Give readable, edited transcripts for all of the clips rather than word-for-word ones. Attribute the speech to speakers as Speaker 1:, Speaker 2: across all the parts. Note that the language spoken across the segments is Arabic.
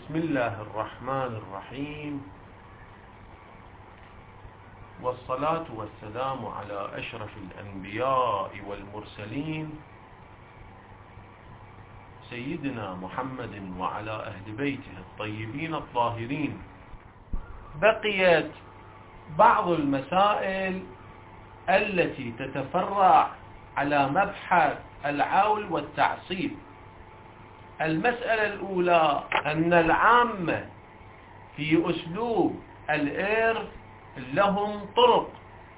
Speaker 1: بسم الله الرحمن الرحيم، والصلاة والسلام على أشرف الأنبياء والمرسلين سيدنا محمد وعلى أهل بيته الطيبين الطاهرين. بقيت بعض المسائل التي تتفرع على مبحث العول والتعصيب. المسألة الأولى أن العامة في أسلوب الإرث لهم طرق،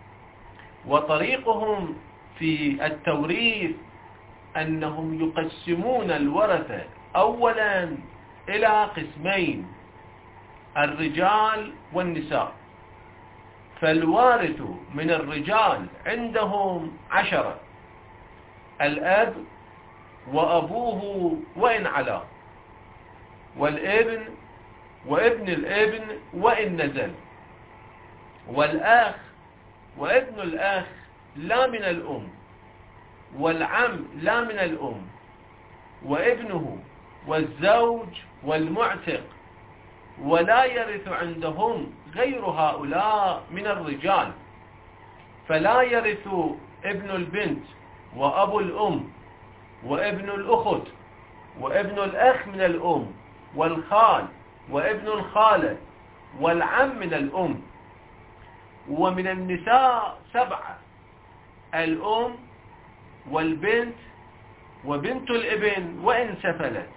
Speaker 1: وطريقهم في التوريث أنهم يقسمون الورثة أولا إلى قسمين: الرجال والنساء. فالوارث من الرجال عندهم 10، الأب وأبوه وإن علا، والابن وابن الابن وإن نزل، والأخ وابن الأخ لا من الأم، والعم لا من الأم، وابنه، والزوج، والمعتق. ولا يرث عندهم غير هؤلاء من الرجال، فلا يرث ابن البنت وأبو الأم وابن الأخت وابن الأخ من الأم، والخال وابن الخالة، والعم من الأم. ومن النساء 7: الأم والبنت وبنت الابن وإن سفلت،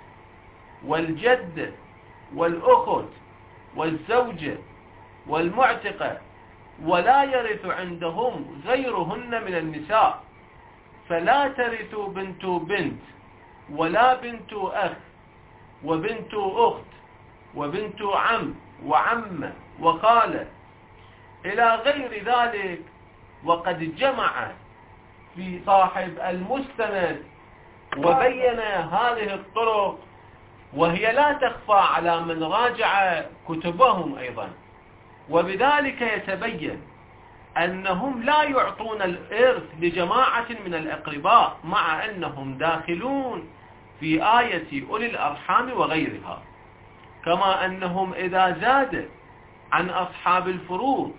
Speaker 1: والجدة والأخت والزوجة والمعتقة. ولا يرث عندهم غيرهن من النساء، فلا ترث بنت بنت ولا بنت أخ وبنت أخت وبنت عم وعمة وخالة إلى غير ذلك. وقد جمع في صاحب المستند وبين هذه الطرق، وهي لا تخفى على من راجع كتبهم أيضا. وبذلك يتبين أنهم لا يعطون الإرث لجماعة من الأقرباء، مع أنهم داخلون في آية أولي الأرحام وغيرها. كما أنهم إذا زاد عن أصحاب الفروض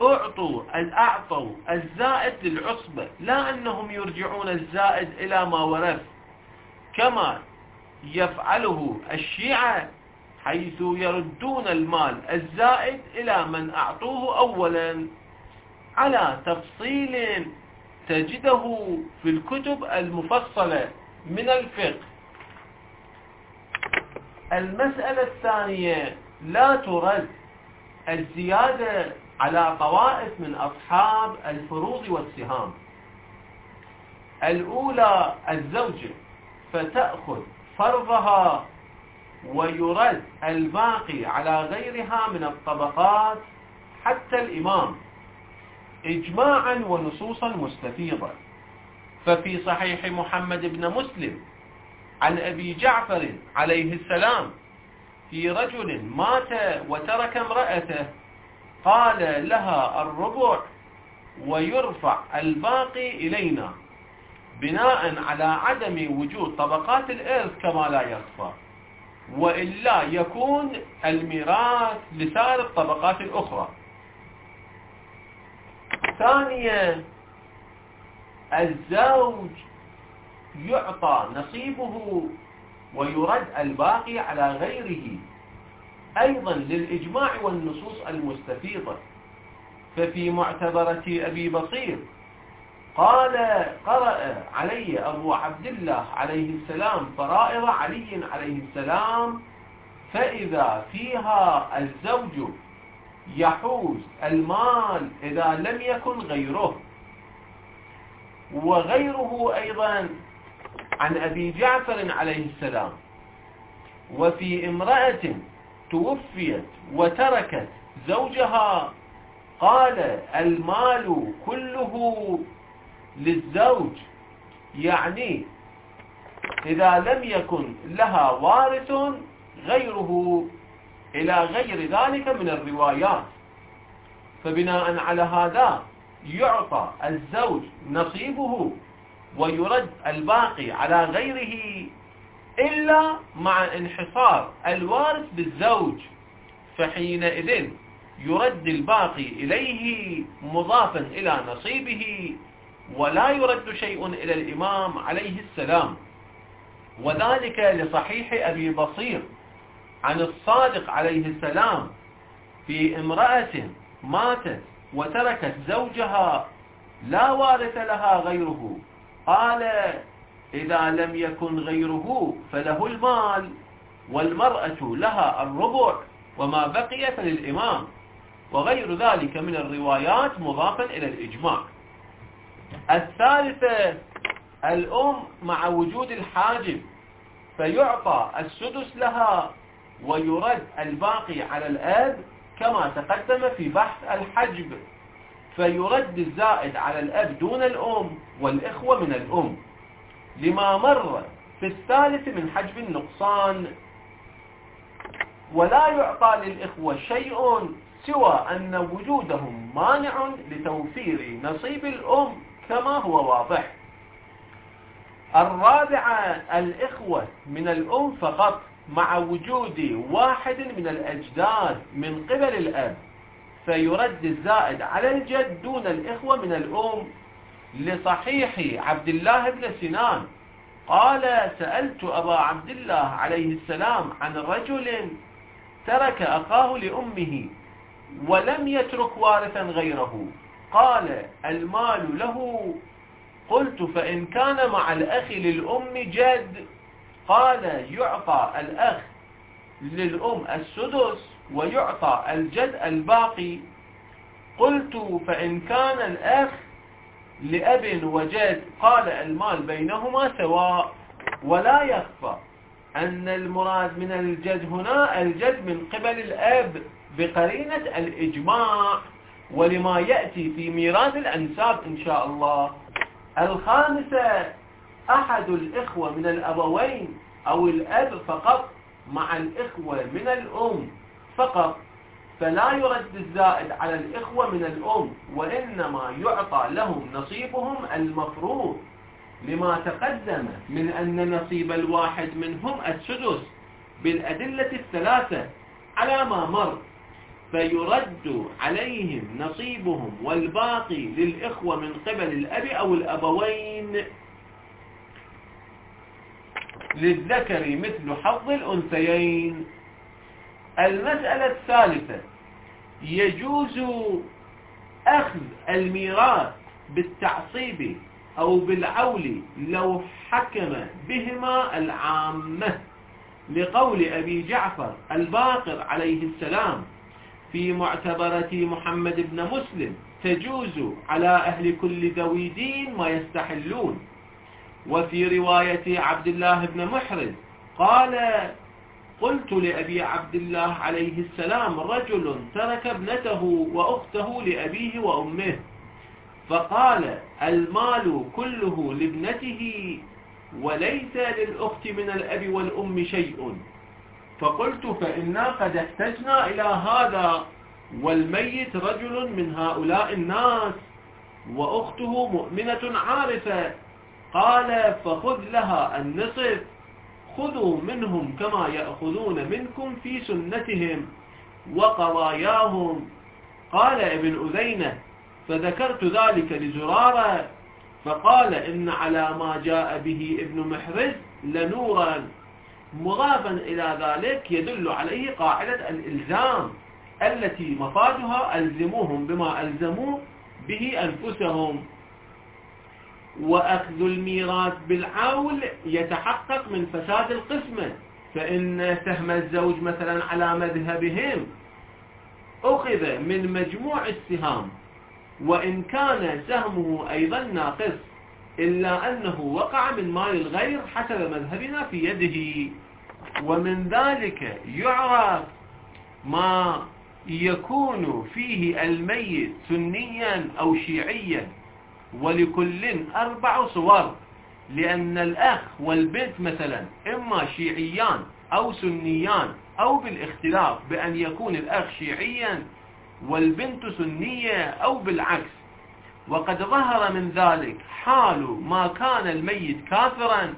Speaker 1: أعطوا الزائد للعصبة، لا أنهم يرجعون الزائد إلى ما ورث، كما يفعله الشيعة، حيث يردون المال الزائد إلى من أعطوه أولا، على تفصيل تجده في الكتب المفصلة من الفقه. المسألة الثانية: لا ترد الزيادة على طوائف من أصحاب الفروض والسهام. الأولى الزوجة، فتأخذ فرضها ويرد الباقي على غيرها من الطبقات حتى الإمام، إجماعا ونصوصا مستفيضة. ففي صحيح محمد بن مسلم عن أبي جعفر عليه السلام في رجل مات وترك امرأته، قال لها الربع ويرفع الباقي إلينا، بناء على عدم وجود طبقات الإرث كما لا يخفى، وإلا يكون الميراث لسائر الطبقات الأخرى. ثانيا: الزوج يعطى نصيبه ويرد الباقي على غيره، أيضا للإجماع والنصوص المستفيضة. ففي معتبرة أبي بصير قال: قرأ علي أبو عبد الله عليه السلام فرائض علي عليه السلام، فإذا فيها الزوج يحوز المال إذا لم يكن غيره. وغيره أيضا عن أبي جعفر عليه السلام. وفي امرأة توفيت وتركت زوجها قال: المال كله للزوج، يعني إذا لم يكن لها وارث غيره، إلى غير ذلك من الروايات. فبناء على هذا يعطى الزوج نصيبه ويرد الباقي على غيره إلا مع انحصار الوارث بالزوج، فحينئذ يرد الباقي إليه مضافا إلى نصيبه، ولا يرد شيء إلى الإمام عليه السلام. وذلك لصحيح أبي بصير عن الصادق عليه السلام في امرأة ماتت وتركت زوجها لا وارث لها غيره، قال: إذا لم يكن غيره فله المال، والمرأة لها الربع، وما بقي فللإمام، وغير ذلك من الروايات مضافا إلى الإجماع. الثالثة الأم مع وجود الحاجب، فيعطى السدس لها ويرد الباقي على الأب كما تقدم في بحث الحجب، فيرد الزائد على الأب دون الأم والإخوة من الأم، لما مر في الثالث من حجب النقصان. ولا يعطى للإخوة شيء سوى أن وجودهم مانع لتوفير نصيب الأم كما هو واضح. الرابعة الإخوة من الأم فقط مع وجود واحد من الأجداد من قبل الأب، فيرد الزائد على الجد دون الإخوة من الأم، لصحيح عبد الله بن سنان قال: سألت أبا عبد الله عليه السلام عن رجل ترك أخاه لأمه ولم يترك وارثا غيره، قال: المال له. قلت: فإن كان مع الأخ للأم جد؟ قال: يعطى الأخ للأم السدس ويعطى الجد الباقي. قلت: فإن كان الأخ لأب وجد؟ قال: المال بينهما سواء. ولا يخفى أن المراد من الجد هنا الجد من قبل الأب بقرينة الإجماع، ولما يأتي في ميراث الأنساب إن شاء الله. الخامسة أحد الإخوة من الأبوين أو الأب فقط مع الإخوة من الأم فقط، فلا يرد الزائد على الإخوة من الأم، وإنما يعطى لهم نصيبهم المفروض، لما تقدم من أن نصيب الواحد منهم السدس بالأدلة الثلاثة على ما مر، فيرد عليهم نصيبهم، والباقي للإخوة من قبل الأب أو الأبوين. للذكر مثل حظ الأنثيين. المسألة الثالثة: يجوز أخذ الميراث بالتعصيب أو بالعول لو حكم بهما العامة، لقول أبي جعفر الباقر عليه السلام في معتبرة محمد بن مسلم: تجوز على أهل كل ذوي دين ما يستحلون. وفي رواية عبد الله بن محرز قال: قلت لأبي عبد الله عليه السلام: رجل ترك ابنته وأخته لأبيه وأمه، فقال: المال كله لابنته وليس للأخت من الأب والأم شيء. فقلت: فإنا قد احتجنا إلى هذا، والميت رجل من هؤلاء الناس وأخته مؤمنة عارفة. قال: فخذ لها النصف، خذوا منهم كما يأخذون منكم في سنتهم وقضاياهم. قال ابن أذينة: فذكرت ذلك لزرارة، فقال: إن على ما جاء به ابن محرز لنورا. مضافا إلى ذلك يدل عليه قاعدة الإلزام التي مفادها: ألزموهم بما ألزموا به أنفسهم. وأخذ الميراث بالعول يتحقق من فساد القسمة، فإن سهم الزوج مثلا على مذهبهم أخذ من مجموع السهام، وإن كان سهمه أيضا ناقص، إلا أنه وقع من مال الغير حسب مذهبنا في يده. ومن ذلك يعرف ما يكون فيه الميت سنيا أو شيعيا، ولكل 4 صور، لأن الأخ والبنت مثلا إما شيعيان أو سنيان، أو بالاختلاف بأن يكون الأخ شيعيا والبنت سنية، أو بالعكس. وقد ظهر من ذلك حال ما كان الميت كافرا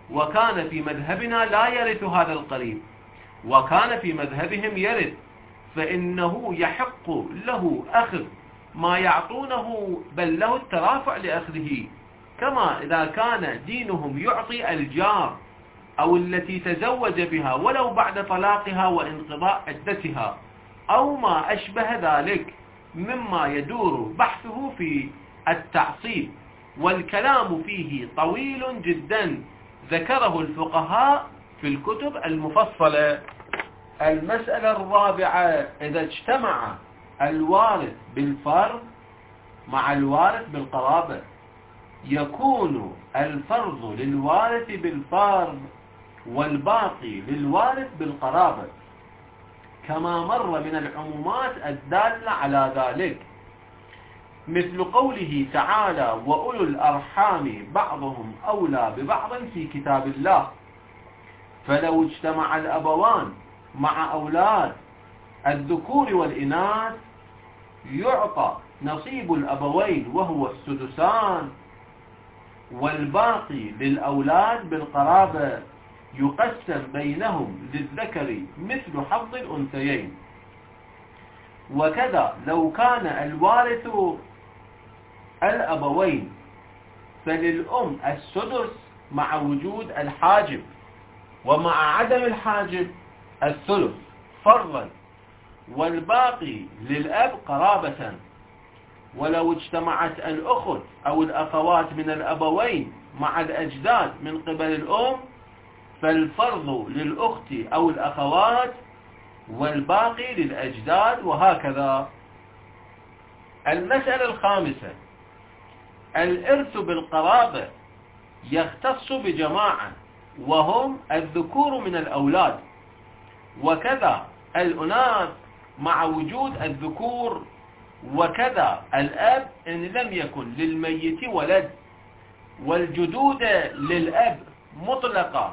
Speaker 1: وكان في مذهبنا لا يرث هذا القريب، وكان في مذهبهم يرث، فإنه يحق له أخذ ما يعطونه، بل له الترافع لأخذه، كما إذا كان دينهم يعطي الجار أو التي تزوج بها ولو بعد طلاقها وانقضاء عدتها أو ما أشبه ذلك مما يدور بحثه في التعصيب، والكلام فيه طويل جدا ذكره الفقهاء في الكتب المفصلة. المسألة الرابعة: إذا اجتمع الوارث بالفرض مع الوارث بالقرابة يكون الفرض للوارث بالفرض والباقي للوارث بالقرابة، كما مر من العمومات الدالة على ذلك، مثل قوله تعالى: وأولو الأرحام بعضهم أولى ببعض في كتاب الله. فلو اجتمع الأبوان مع أولاد الذكور والإناث يعطى نصيب الأبوين وهو السدسان، والباقي للأولاد بالقرابة يقسم بينهم للذكر مثل حظ الأنثيين. وكذا لو كان الوارث الأبوين فللأم السدس مع وجود الحاجب، ومع عدم الحاجب الثلث فرضا، والباقي للأب قرابة. ولو اجتمعت الأخت أو الأخوات من الأبوين مع الأجداد من قبل الأم فالفرض للأخت أو الأخوات والباقي للأجداد، وهكذا. المسألة الخامسة: الإرث بالقرابة يختص بجماعة وهم الذكور من الأولاد، وكذا الأناث مع وجود الذكور، وكذا الأب إن لم يكن للميت ولد، والجدود للأب مطلقة،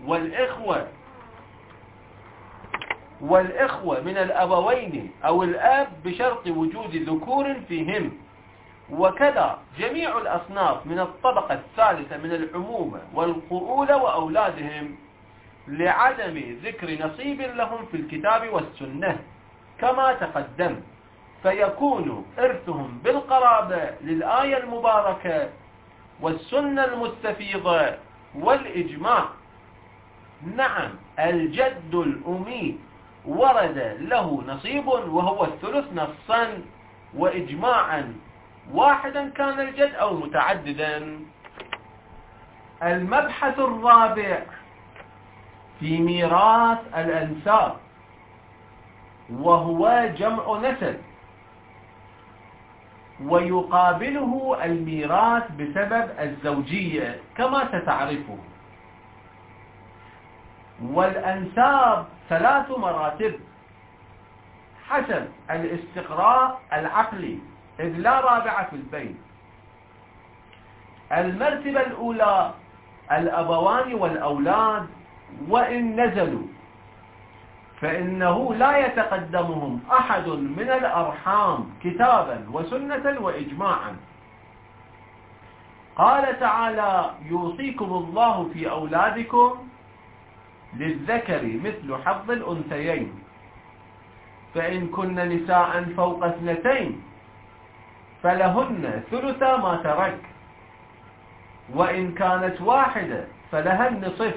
Speaker 1: والإخوة من الأبوين أو الأب بشرط وجود ذكور فيهم، وكذا جميع الأصناف من الطبقة الثالثة من العمومة والقؤولة وأولادهم، لعدم ذكر نصيب لهم في الكتاب والسنة كما تقدم، فيكون إرثهم بالقرابة للآية المباركة والسنة المستفيضة والإجماع. نعم، الجد الأمي ورد له نصيب وهو الثلث نصا وإجماعا، واحدا كان الجد أو متعددا. المبحث الرابع في ميراث الأنساب، وهو جمع نسل، ويقابله الميراث بسبب الزوجية كما ستعرفه. والأنساب 3 مراتب حسب الاستقراء العقلي، إذ لا رابع في البين. المرتبة الأولى: الأبوان والأولاد وإن نزلوا فإنه لا يتقدمهم أحد من الأرحام كتابا وسنة وإجماعا. قال تعالى: يوصيكم الله في أولادكم للذكر مثل حظ الأنثيين، فإن كن نساء فوق 2 فلهن ثلث ما ترك، وإن كانت واحدة فلها النصف،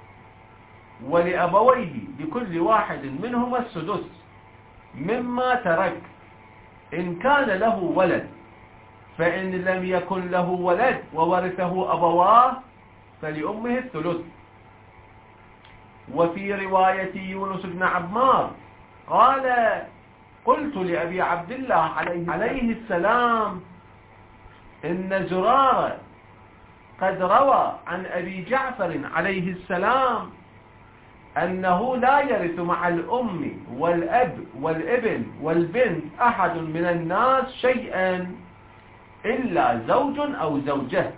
Speaker 1: ولأبويه لكل واحد منهما السدس مما ترك إن كان له ولد، فإن لم يكن له ولد وورثه أبواه فلأمه الثلث. وفي رواية يونس بن عمار قال: قلت لأبي عبد الله عليه السلام: إن زرارة قد روى عن أبي جعفر عليه السلام أنه لا يرث مع الأم والأب والابن والبنت أحد من الناس شيئا إلا زوج أو زوجة.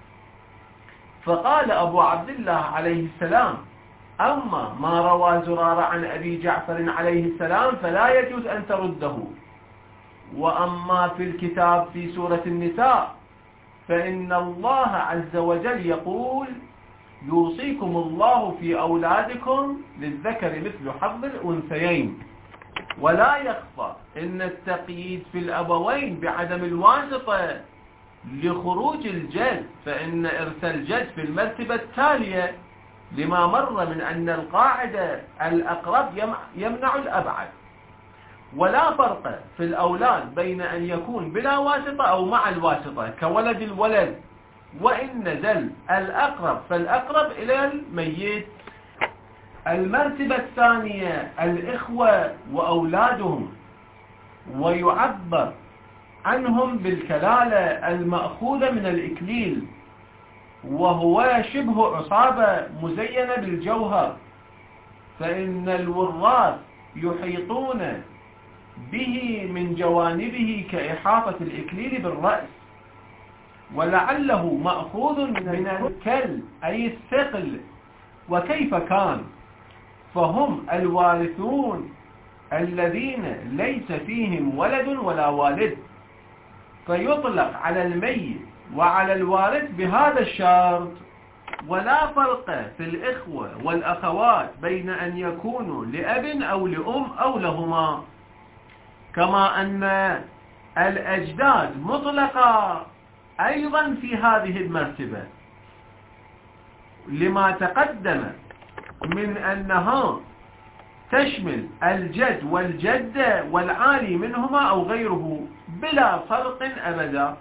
Speaker 1: فقال أبو عبد الله عليه السلام: أما ما روى زرارة عن أبي جعفر عليه السلام فلا يجوز أن ترده، وأما في الكتاب في سورة النساء فإن الله عز وجل يقول: يوصيكم الله في أولادكم للذكر مثل حظ الأنثيين. ولا يخفى أن التقييد في الأبوين بعدم الواسطة لخروج الجد، فإن إرث الجد في المرتبة التالية لما مر من أن القاعدة الأقرب يمنع الأبعد. ولا فرق في الأولاد بين أن يكون بلا واسطة أو مع الواسطة كولد الولد، وإن نزل الأقرب فالأقرب إلى الميت. المرتبة الثانية الإخوة وأولادهم، ويعبر عنهم بالكلالة المأخوذة من الإكليل، وهو شبه عصابة مزينة بالجوهر، فإن الوراث يحيطون به من جوانبه كإحاطة الإكليل بالرأس، ولعله مأخوذ من الكل أي الثقل. وكيف كان؟ فهم الوارثون الذين ليس فيهم ولد ولا والد، فيطلق على الميت وعلى الوارث بهذا الشرط. ولا فرق في الإخوة والأخوات بين أن يكونوا لأب أو لأم أو لهما، كما أن الأجداد مطلقة أيضا في هذه المرتبة لما تقدم من أنها تشمل الجد والجدة والعالي منهما أو غيره بلا فرق أبدا.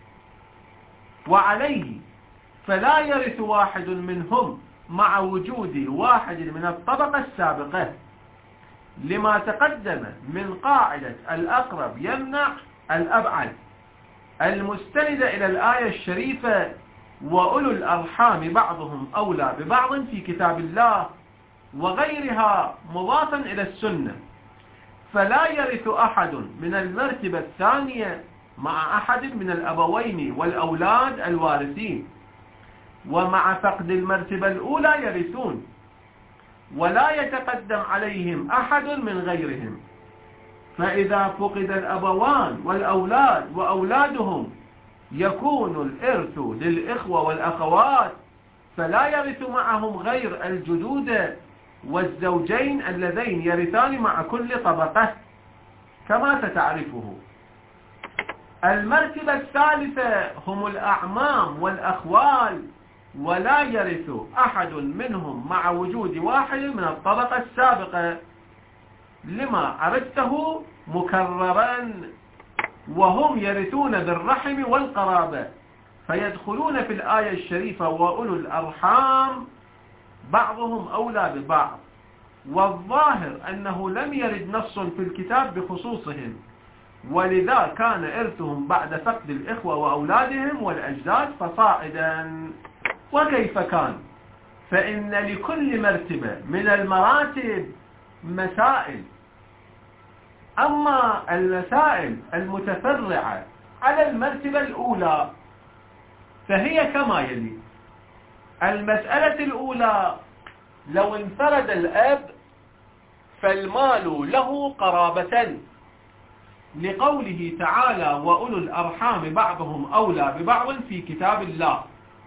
Speaker 1: وعليه فلا يرث واحد منهم مع وجود واحد من الطبقة السابقة لما تقدم من قاعدة الأقرب يمنع الأبعد المستندة إلى الآية الشريفة: وأولو الأرحام بعضهم أولى ببعض في كتاب الله، وغيرها مضافا إلى السنة. فلا يرث أحد من المرتبة الثانية مع أحد من الأبوين والأولاد الوارثين، ومع فقد المرتبة الأولى يرثون، ولا يتقدم عليهم أحد من غيرهم. فإذا فقد الأبوان والأولاد وأولادهم يكون الإرث للإخوة والأخوات، فلا يرث معهم غير الجدود والزوجين اللذين يرثان مع كل طبقة كما ستعرفه. المرتبة الثالثة هم الأعمام والأخوال، ولا يرث أحد منهم مع وجود واحد من الطبقة السابقة لما عرفته مكررا، وهم يرثون بالرحم والقرابة، فيدخلون في الآية الشريفة: وأولو الأرحام بعضهم أولى ببعض. والظاهر أنه لم يرد نص في الكتاب بخصوصهم، ولذا كان إرثهم بعد فقد الإخوة وأولادهم والأجداد فصاعدا. وكيف كان؟ فإن لكل مرتبة من المراتب مسائل. أما المسائل المتفرعة على المرتبة الأولى فهي كما يلي: المسألة الأولى: لو انفرد الأب فالمال له قرابة، لقوله تعالى: وأولو الأرحام بعضهم أولى ببعض في كتاب الله.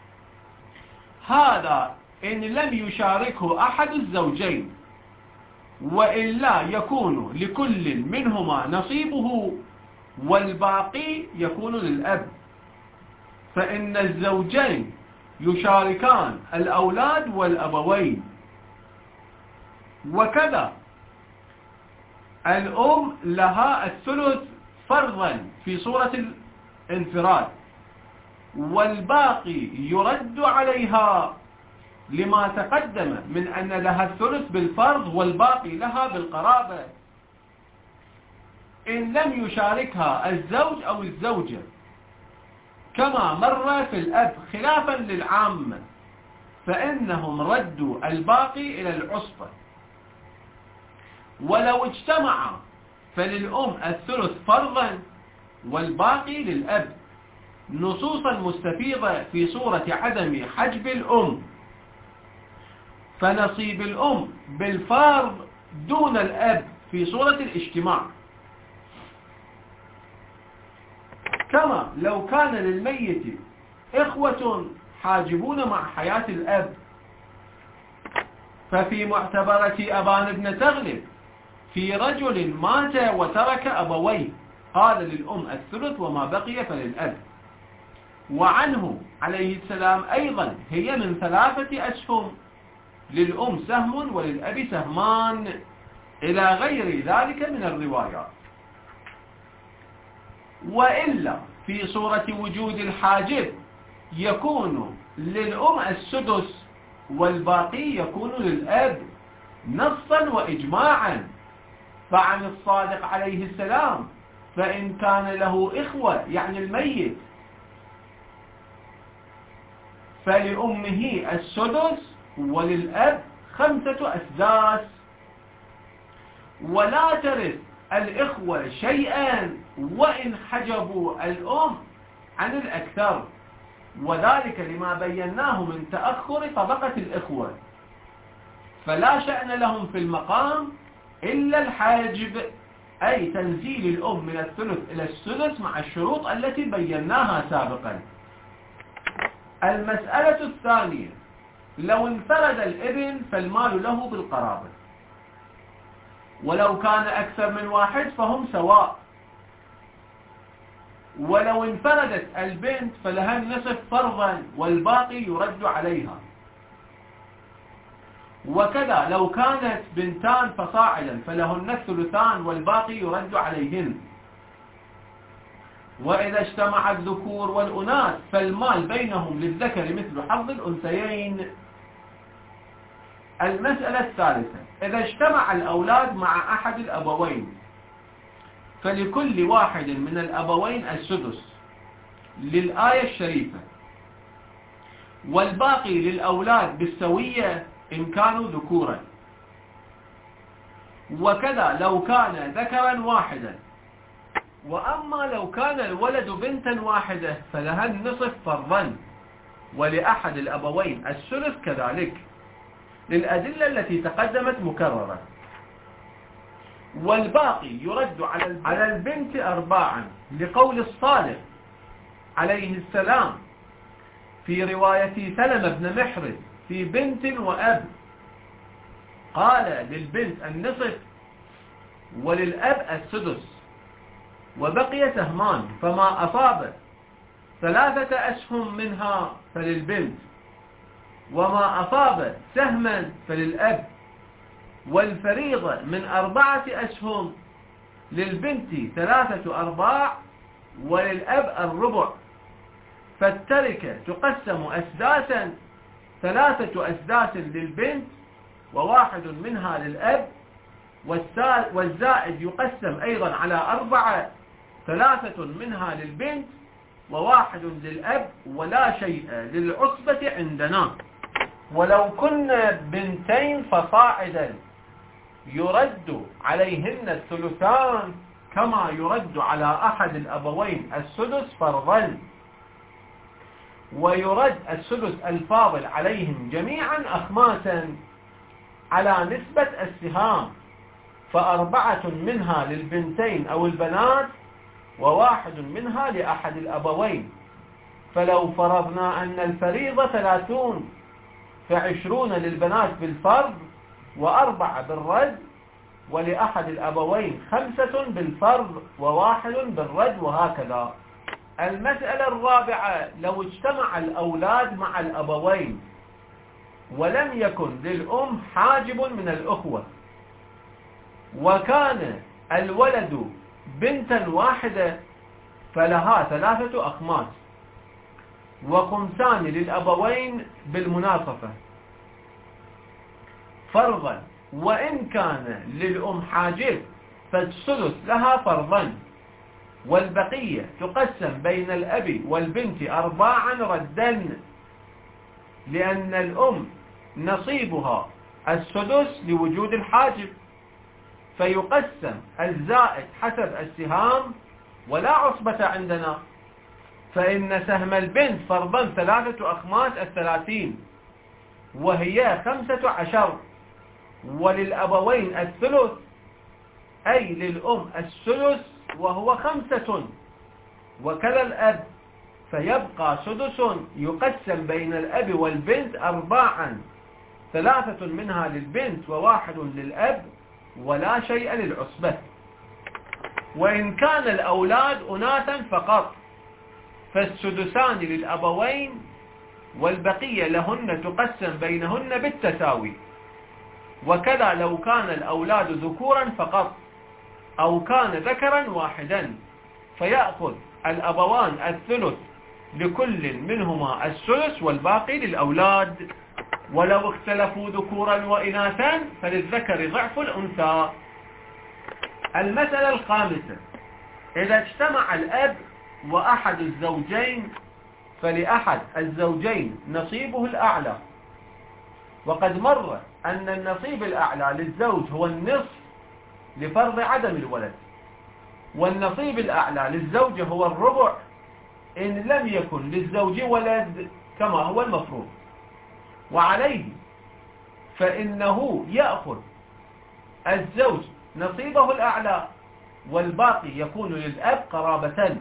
Speaker 1: هذا إن لم يشاركه أحد الزوجين، وإلا يكون لكل منهما نصيبه والباقي يكون للأب، فإن الزوجين يشاركان الأولاد والأبوين. وكذا الأم لها الثلث فرضا في صورة الانفراد، والباقي يرد عليها لما تقدم من أن لها الثلث بالفرض والباقي لها بالقرابة إن لم يشاركها الزوج أو الزوجة، كما مر في الأب خلافا للعامة، فإنهم ردوا الباقي إلى العصبة. ولو اجتمع فللأم الثلث فرضا والباقي للأب، نصوصا مستفيضة في صورة عدم حجب الأم، فنصيب الأم بالفرض دون الأب في صورة الاجتماع. كما لو كان للميت إخوة حاجبون مع حياة الأب ففي معتبرة أبان بن تغلب في رجل مات وترك أبويه قال للأم الثلث وما بقي فللأب. وعنه عليه السلام أيضا هي من 3 أسهم، للأم سهم وللأب سهمان، إلى غير ذلك من الروايات. وإلا في صورة وجود الحاجب يكون للأم السدس والباقي يكون للأب نصا وإجماعا. فعن الصادق عليه السلام فإن كان له إخوة يعني الميت فلأمه السدس وللأب 5 أسداس، ولا ترث الإخوة شيئا وإن حجبوا الأم عن الأكثر، وذلك لما بيناه من تأخر طبقة الإخوة، فلا شأن لهم في المقام إلا الحاجب، أي تنزيل الأم من الثلث إلى السدس مع الشروط التي بيناها سابقا. المسألة الثانية: لو انفرد الابن فالمال له بالقرابة، ولو كان أكثر من واحد فهم سواء، ولو انفردت البنت فلها النصف فرضا والباقي يرد عليها. وكذا لو كانت بنتان فصاعدا فلهن الثلثان والباقي يرد عليهن. وإذا اجتمع الذكور والأناث فالمال بينهم للذكر مثل حظ الأنثيين. المسألة الثالثة: إذا اجتمع الأولاد مع أحد الأبوين فلكل واحد من الأبوين السدس للآية الشريفة، والباقي للأولاد بالسوية إن كانوا ذكورا. وكذا لو كان ذكرا واحدا. وأما لو كان الولد بنتا واحدة فلها النصف فرضا، ولأحد الأبوين الثلث كذلك، للأدلة التي تقدمت مكررة. والباقي يرد على البنت 4 لقول الصالح عليه السلام في رواية سلمة بن محرز في بنت وأب، قال للبنت النصف وللأب السدس، وبقي سهمان، فما أصاب 3 أسهم منها فللبنت، وما أصاب سهما فللأب. والفريضة من 4 أسهم، للبنت 3/4 وللأب الربع. فالتركة تقسم أسداسا، 3 أسداس للبنت و1 منها للأب، والزائد يقسم أيضا على 4، 3 منها للبنت و1 للأب، ولا شيء للعصبة عندنا. ولو كنا بنتين فصاعدا يرد عليهن الثلثان كما يرد على أحد الأبوين السدس فرضا، ويرد السدس الفاضل عليهم جميعا أخماسا على نسبة السهام، ف4 منها للبنتين أو البنات و1 منها لأحد الأبوين. فلو فرضنا أن الفريضة 30 ف20 للبنات بالفرض و4 بالرد، ولأحد الأبوين 5 بالفرض و1 بالرد، وهكذا. المسألة الرابعة: لو اجتمع الأولاد مع الأبوين ولم يكن للأم حاجب من الأخوة، وكان الولد بنتا واحدة فلها 3 أخماس، وخمسان للأبوين بالمناصفة فرضا. وإن كان للأم حاجب فالثلث لها فرضا، والبقية تقسم بين الأب والبنت 4 ردا، لأن الأم نصيبها السدس لوجود الحاجب، فيقسم الزائد حسب السهام ولا عصبة عندنا. فإن سهم البنت فرضا 3 أخماس 30 وهي 15، وللأبوين الثلث، أي للأم الثلث وهو 5، وكذا الأب، فيبقى سدس يقسم بين الأب والبنت 4، 3 منها للبنت و1 للأب ولا شيء للعصبة. وإن كان الأولاد أناثا فقط فالسدسان للأبوين والبقية لهن تقسم بينهن بالتساوي. وكذا لو كان الأولاد ذكورا فقط أو كان ذكرا واحدا فيأخذ الأبوان الثلث لكل منهما السدس والباقي للأولاد. ولو اختلفوا ذكورا وإناثا فللذكر ضعف الأنثى. المسألة الخامسة: إذا اجتمع الأب وأحد الزوجين فلأحد الزوجين نصيبه الأعلى. وقد مر أن النصيب الأعلى للزوج هو النصف لفرض عدم الولد، والنصيب الأعلى للزوجة هو الربع إن لم يكن للزوج ولد كما هو المفروض. وعليه فإنه يأخذ الزوج نصيبه الأعلى والباقي يكون للأب قرابة.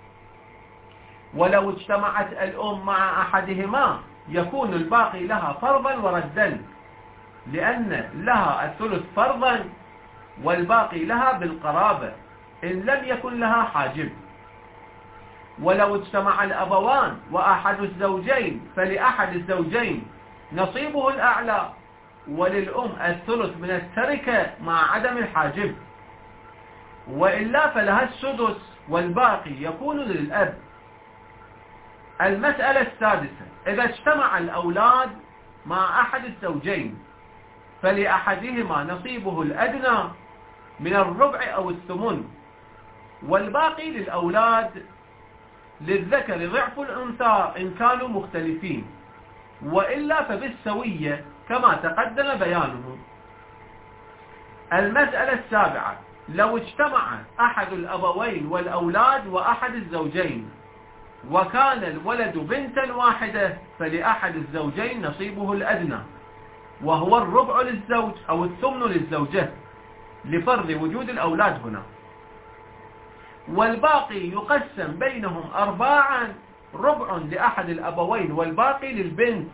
Speaker 1: ولو اجتمعت الأم مع أحدهما يكون الباقي لها فرضا وردا، لأن لها الثلث فرضا والباقي لها بالقرابة إن لم يكن لها حاجب. ولو اجتمع الأبوان وأحد الزوجين فلأحد الزوجين نصيبه الأعلى وللأم الثلث من التركة مع عدم الحاجب، وإلا فلها السدس والباقي يكون للأب. المسألة السادسة: إذا اجتمع الأولاد مع أحد الزوجين فلأحدهما نصيبه الأدنى من الربع أو الثمن، والباقي للأولاد. للذكر ضعف الأنثى إن كانوا مختلفين، وإلا فبالسوية كما تقدم بيانه. المسألة السابعة: لو اجتمع أحد الأبوين والأولاد وأحد الزوجين وكان الولد بنتا واحدة فلأحد الزوجين نصيبه الأدنى وهو الربع للزوج أو الثمن للزوجة لفرض وجود الأولاد هنا، والباقي يقسم بينهم 4، ربع لأحد الأبوين والباقي للبنت.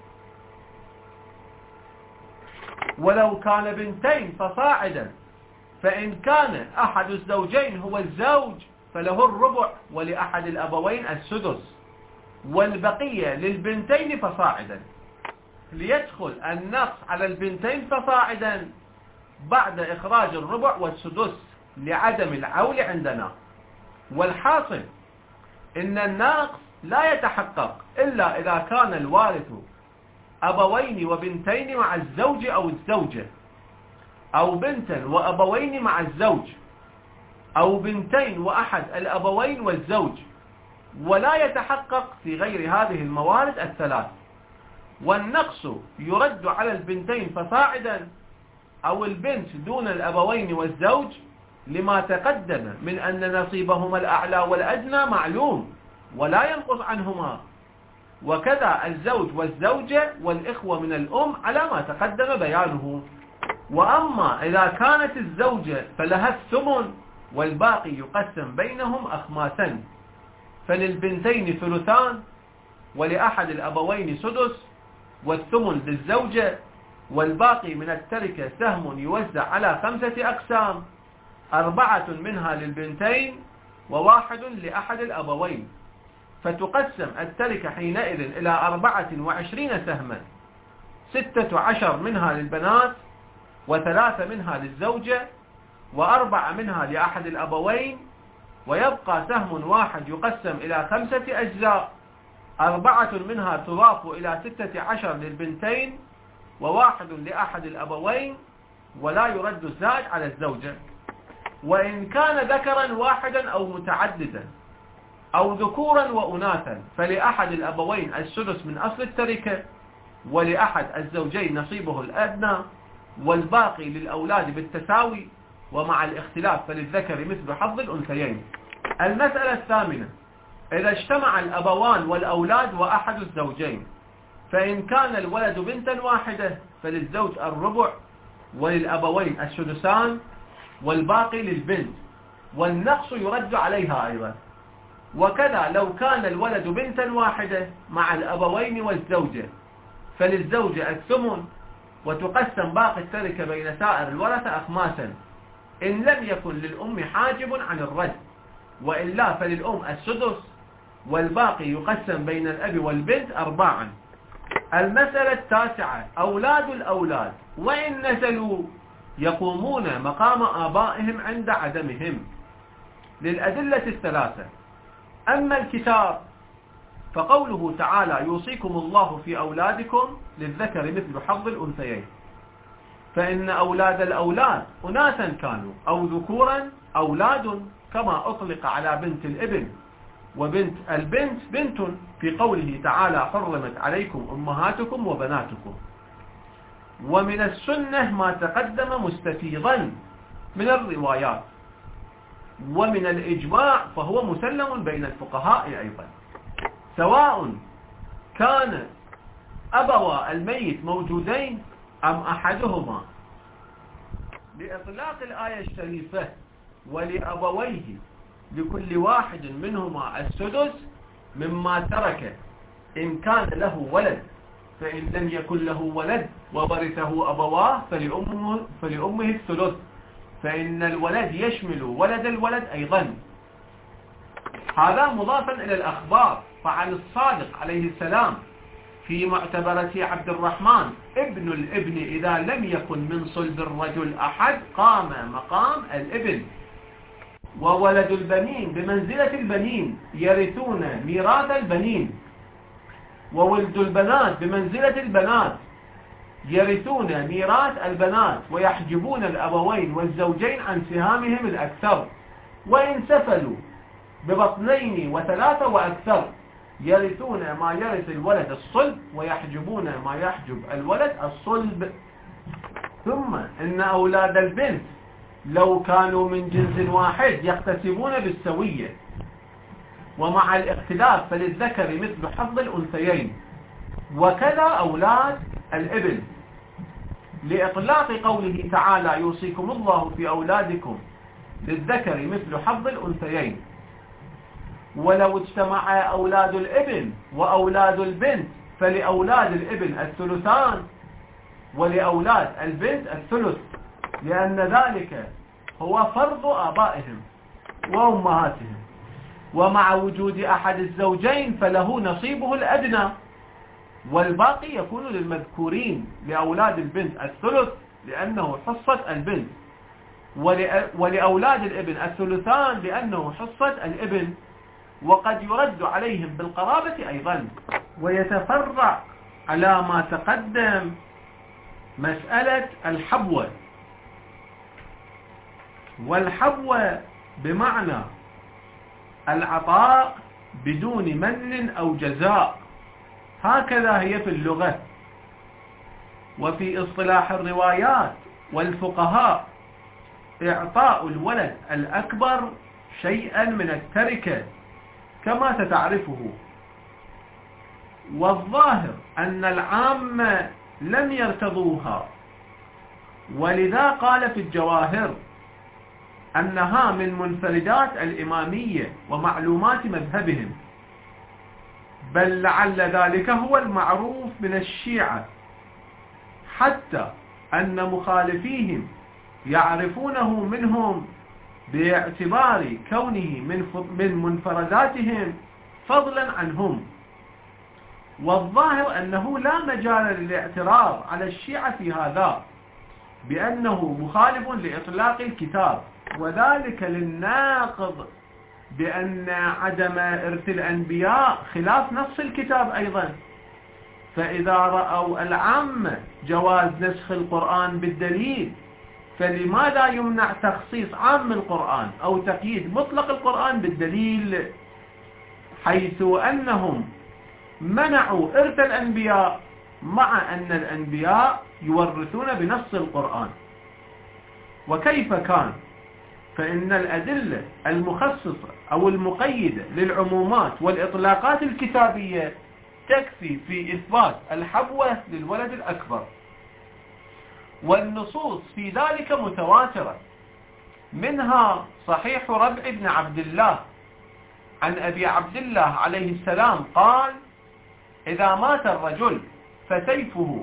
Speaker 1: ولو كان بنتين فصاعدا فإن كان أحد الزوجين هو الزوج فله الربع ولأحد الأبوين السدس، والبقية للبنتين فصاعدا. ليدخل النقص على البنتين فصاعدا بعد إخراج الربع والسدس لعدم العول عندنا. والحاصل إن النقص لا يتحقق إلا إذا كان الوارث أبوين وبنتين مع الزوج أو الزوجة، أو بنتا وأبوين مع الزوج، أو بنتين وأحد الأبوين والزوج، ولا يتحقق في غير هذه الموارد الثلاث. والنقص يرد على البنتين فصاعدا أو البنت دون الأبوين والزوج لما تقدم من أن نصيبهما الأعلى والأدنى معلوم ولا ينقص عنهما، وكذا الزوج والزوجة والإخوة من الأم على ما تقدم بيانه. وأما إذا كانت الزوجة فلها الثمن والباقي يقسم بينهم أخماسا، فللبنتين ثلثان ولأحد الأبوين سدس والثمن للزوجة، والباقي من التركة سهم يوزع على 5 أقسام، 4 منها للبنتين و1 لأحد الأبوين، فتقسم التركة حينئذ إلى 24 سهما، 16 منها للبنات و3 منها للزوجة و4 منها لأحد الأبوين، ويبقى سهم واحد يقسم إلى 5 أجزاء، 4 منها تضاف إلى 16 للبنتين و1 لأحد الأبوين، ولا يرد الزائد على الزوجة. وإن كان ذكرا واحدا أو متعددا أو ذكورا وأناثا فلأحد الأبوين السدس من أصل التركة، ولأحد الزوجين نصيبه الأدنى، والباقي للأولاد بالتساوي، ومع الاختلاف فللذكر مثل حظ الأنثيين. المسألة الثامنة: إذا اجتمع الأبوان والأولاد وأحد الزوجين فإن كان الولد بنتا واحدة فللزوج الربع وللأبوين السدسان والباقي للبنت، والنقص يرد عليها أيضا. وكذا لو كان الولد بنتا واحدة مع الأبوين والزوجة فللزوجة الثمن وتقسم باقي التركة بين سائر الورثة أخماسا إن لم يكن للأم حاجب عن الرد، وإلا فللأم السدس، والباقي يقسم بين الأب والبنت 4. المسألة التاسعة: أولاد الأولاد وإن نزلوا يقومون مقام آبائهم عند عدمهم. للأدلة الثلاثة: أما الكتاب فقوله تعالى: يوصيكم الله في أولادكم للذكر مثل حظ الأنثيين، فإن أولاد الأولاد أناثا كانوا أو ذكورا أولاد، كما أطلق على بنت الابن وبنت البنت بنت في قوله تعالى: حرمت عليكم أمهاتكم وبناتكم. ومن السنة ما تقدم مستفيضا من الروايات، ومن الإجماع فهو مسلم بين الفقهاء أيضا، سواء كان أبوا الميت موجودين أم أحدهما، لإطلاق الآية الشريفة: ولأبويه لكل واحد منهما السدس مما ترك إن كان له ولد، فإن لم يكن له ولد وورثه أبواه فلأمه الثلث، فإن الولد يشمل ولد الولد أيضا. هذا مضافا إلى الأخبار، فعن الصادق عليه السلام في معتبرة عبد الرحمن: ابن الابن إذا لم يكن من صلب الرجل أحد قام مقام الابن، وولد البنين بمنزلة البنين يرثون ميراث البنين، وولد البنات بمنزلة البنات يرثون ميراث البنات، ويحجبون الأبوين والزوجين عن سهامهم الأكثر، وإن سفلوا ببطنين و3 وأكثر يرثون ما يرث الولد الصلب، ويحجبون ما يحجب الولد الصلب. ثم إن أولاد البنت لو كانوا من جنس واحد يقتسمون بالسوية، ومع الاختلاف فللذكر مثل حظ الأنثيين، وكذا أولاد الابن، لإطلاق قوله تعالى: يوصيكم الله في أولادكم للذكر مثل حظ الأنثيين. ولو اجتمع أولاد الابن وأولاد البنت فلأولاد الابن الثلثان، ولأولاد البنت الثلث، لأن ذلك هو فرض آبائهم وأمهاتهم، ومع وجود أحد الزوجين فله نصيبه الأدنى، والباقي يكون للمذكورين. لأولاد البنت الثلث لأنه حصة البنت، ولأولاد الابن الثلثان لأنه حصة الابن، وقد يرد عليهم بالقرابة أيضا. ويتفرع على ما تقدم مسألة الحبوة، والحبوة بمعنى العطاء بدون من أو جزاء، هكذا هي في اللغة. وفي اصطلاح الروايات والفقهاء إعطاء الولد الأكبر شيئا من التركة كما ستعرفه. والظاهر أن العامة لم يرتضوها، ولذا قال في الجواهر أنها من منفردات الإمامية ومعلومات مذهبهم، بل لعل ذلك هو المعروف من الشيعة، حتى أن مخالفيهم يعرفونه منهم باعتبار كونه من منفرداتهم فضلا عنهم. والظاهر أنه لا مجال للاعتراض على الشيعة في هذا، بأنه مخالف لإطلاق الكتاب، وذلك للناقض بأن عدم إرث الأنبياء خلاف نص الكتاب أيضا. فإذا رأوا العامة جواز نسخ القرآن بالدليل، فلماذا يمنع تخصيص عام القرآن أو تقييد مطلق القرآن بالدليل، حيث أنهم منعوا إرث الأنبياء مع أن الأنبياء يورثون بنص القرآن؟ وكيف كان؟ فإن الأدلة المخصصة أو المقيدة للعمومات والإطلاقات الكتابية تكفي في إثبات الحبوة للولد الأكبر، والنصوص في ذلك متواترة، منها صحيح ربع بن عبد الله عن أبي عبد الله عليه السلام قال: إذا مات الرجل فسيفه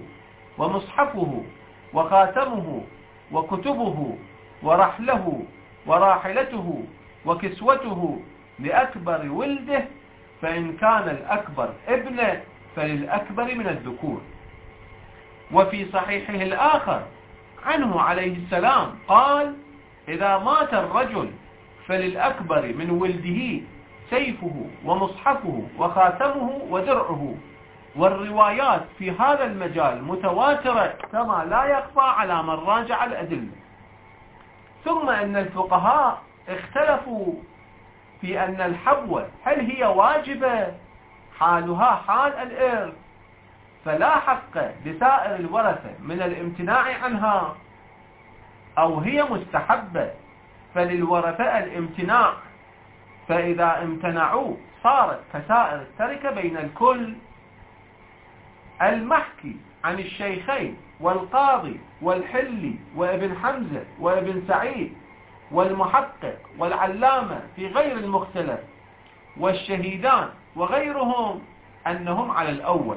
Speaker 1: ومصحفه وخاتمه وكتبه ورحله وراحلته وكسوته لأكبر ولده، فإن كان الأكبر ابنه فللأكبر من الذكور. وفي صحيحه الآخر عنه عليه السلام قال: إذا مات الرجل فللأكبر من ولده سيفه ومصحفه وخاتمه ودرعه. والروايات في هذا المجال متواترة كما لا يخفى على من راجع الأدلة. ثم أن الفقهاء اختلفوا في أن الحبوة هل هي واجبة حالها حال الإرث، فلا حق لسائر الورثة من الامتناع عنها، أو هي مستحبة فللورثة الامتناع، فإذا امتنعوا صارت كسائر التركة بين الكل. المحكي عن الشيخين والقاضي والحلي وابن حمزة وابن سعيد والمحقق والعلامة في غير المختلف والشهيدان وغيرهم أنهم على الأول.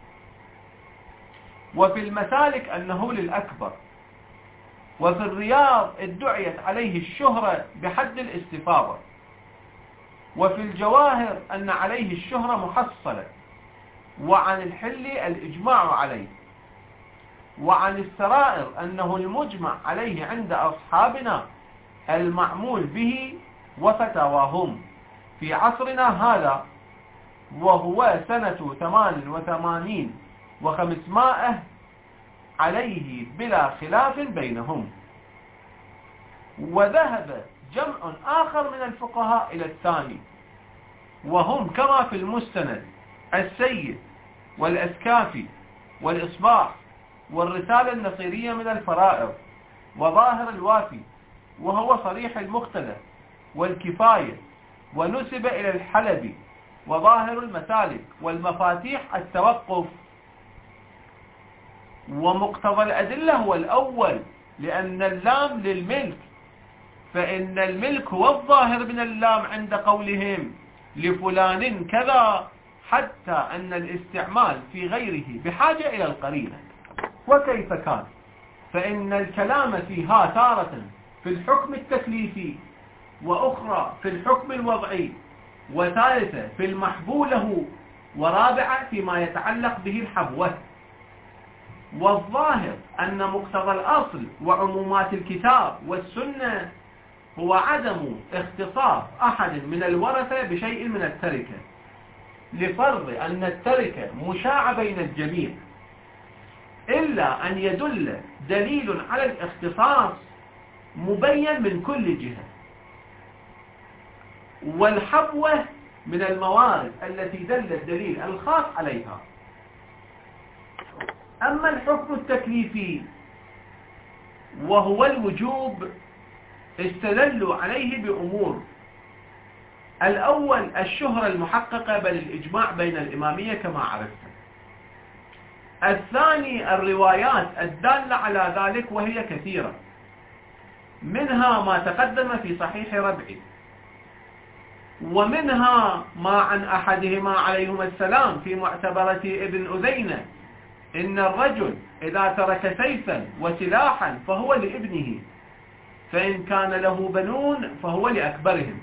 Speaker 1: وفي المسالك أنه للأكبر. وفي الرياض ادعيت عليه الشهرة بحد الاستفاضة. وفي الجواهر أن عليه الشهرة محصلة. وعن الحلي الإجماع عليه. وعن السرائر أنه المجمع عليه عند أصحابنا المعمول به وفتاواهم في عصرنا هذا، وهو سنة 88 و500 عليه بلا خلاف بينهم. وذهب جمع آخر من الفقهاء إلى الثاني، وهم كما في المستند السيد والأسكافي والإصباح والرسالة النصيرية من الفرائض وظاهر الوافي وهو صريح المختلف والكفاية، ونسب إلى الحلبي وظاهر المسالك والمفاتيح التوقف. ومقتضى الأدلة هو الأول، لأن اللام للملك، فإن الملك هو الظاهر من اللام عند قولهم لفلان كذا، حتى أن الاستعمال في غيره بحاجة إلى القرينة. وكيف كان؟ فإن الكلام فيها تارة في الحكم التكليفي، وأخرى في الحكم الوضعي، وثالثة في المحبو له، ورابعة فيما يتعلق به الحبوة. والظاهر أن مقتضى الأصل وعمومات الكتاب والسنة هو عدم اختصاص أحد من الورثة بشيء من التركة، لفرض أن التركة مشاعة بين الجميع، إلا أن يدل دليل على الاختصاص مبين من كل جهة. والحبوة من الموارد التي دل الدليل الخاص عليها. أما الحكم التكليفي وهو الوجوب، استدلوا عليه بأمور: الأول الشهرة المحققة بل الإجماع بين الإمامية كما عرفت. الثاني الروايات الدالة على ذلك وهي كثيرة، منها ما تقدم في صحيح ربعي، ومنها ما عن أحدهما عليهما السلام في معتبرة ابن أذينة: إن الرجل إذا ترك سيفا وسلاحا فهو لابنه، فإن كان له بنون فهو لأكبرهم.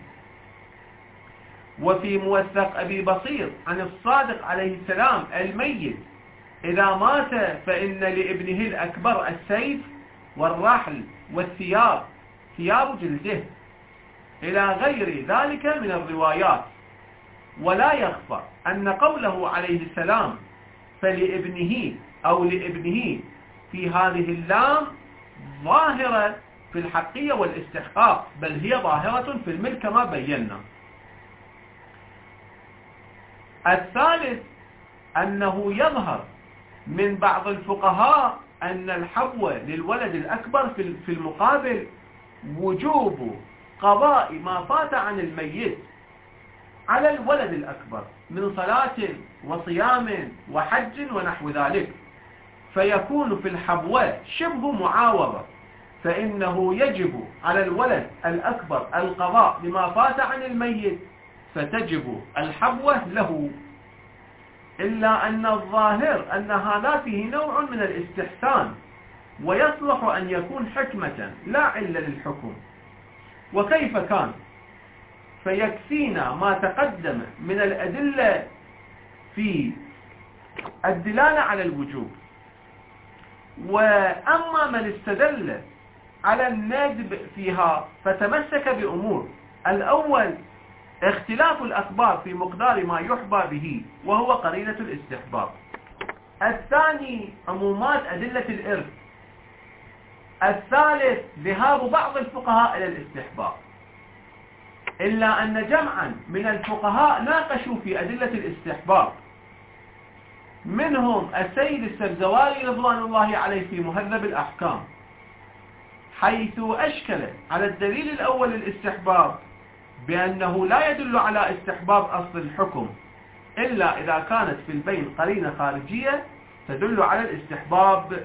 Speaker 1: وفي موثق أبي بصير عن الصادق عليه السلام: الميت إذا مات فإن لابنه الأكبر السيف والرحل والثياب، ثياب جلده، إلى غير ذلك من الروايات. ولا يخفى أن قوله عليه السلام فلابنه أو لابنه في هذه اللام ظاهرة في الحقية والاستحقاق، بل هي ظاهرة في الملك كما بينا. الثالث أنه يظهر من بعض الفقهاء أن الحبوة للولد الأكبر في المقابل وجوب قضاء ما فات عن الميت على الولد الأكبر من صلاة وصيام وحج ونحو ذلك، فيكون في الحبوة شبه معاوضة، فإنه يجب على الولد الأكبر القضاء لما فات عن الميت، فتجب الحبوة له. إلا أن الظاهر أن هذا فيه نوع من الاستحسان، ويصلح أن يكون حكمة لا علة للحكم. وكيف كان؟ فيكفينا ما تقدم من الأدلة في الدلالة على الوجوب. وأما من استدل على الندب فيها فتمسك بأمور: الأول اختلاف الأخبار في مقدار ما يحبى به وهو قرينة الاستحباب. الثاني عمومات أدلة الإرث. الثالث ذهاب بعض الفقهاء إلى الاستحباب، إلا أن جمعا من الفقهاء ناقشوا في أدلة الاستحباب، منهم السيد السبزواري رضوان الله عليه في مهذب الأحكام، حيث أشكل على الدليل الأول للاستحباب بأنه لا يدل على استحباب أصل الحكم إلا إذا كانت في البين قرينة خارجية تدل على الاستحباب.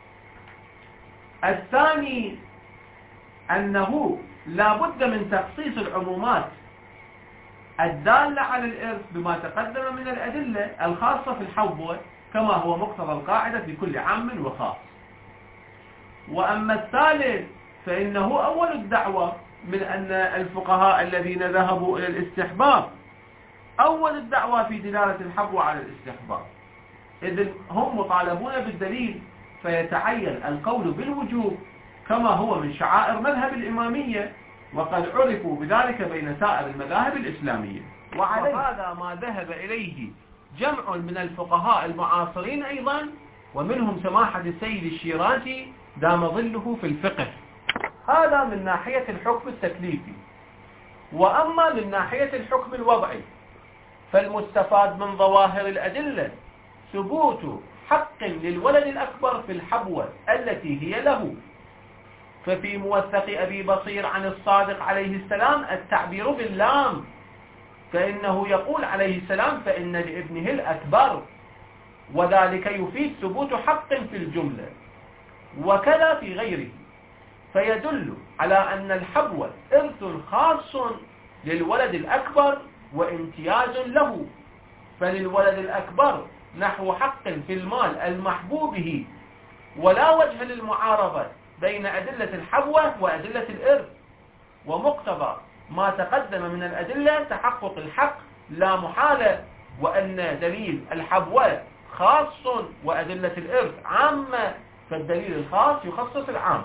Speaker 1: الثاني أنه لا بد من تخصيص العمومات الدالة على الإرث بما تقدم من الأدلة الخاصة في الحظوة، كما هو مقتضى القاعدة في كل عام وخاص. وأما الثالث فإنه أول الدعوة من أن الفقهاء الذين ذهبوا إلى الاستحباب أول الدعوة في دلالة الحظوة على الاستحباب، إذ هم مطالبون بالدليل، فيتعين القول بالوجوب كما هو من شعائر مذهب الإمامية، وقد عرفوا بذلك بين سائر المذاهب الإسلامية. وهذا ما ذهب إليه جمع من الفقهاء المعاصرين أيضا، ومنهم سماحة السيد الشيرازي دام ظله في الفقه. هذا من ناحية الحكم التكليفي. وأما من ناحية الحكم الوضعي فالمستفاد من ظواهر الأدلة ثبوت حق للولد الأكبر في الحبوة التي هي له. ففي موثق أبي بصير عن الصادق عليه السلام التعبير باللام، فإنه يقول عليه السلام: فإن لابنه الأكبر، وذلك يفيد ثبوت حق في الجملة. وكذا في غيره، فيدل على أن الحبوة إرث خاص للولد الأكبر وامتياز له، فللولد الأكبر نحو حق في المال المحبوب به، ولا وجه للمعارضة بين أدلة الحبوة وأدلة الإرث. ومقتضى ما تقدم من الأدلة تحقق الحق لا محالة، وأن دليل الحبوة خاص وأدلة الإرث عامة، فالدليل الخاص يخصص العام.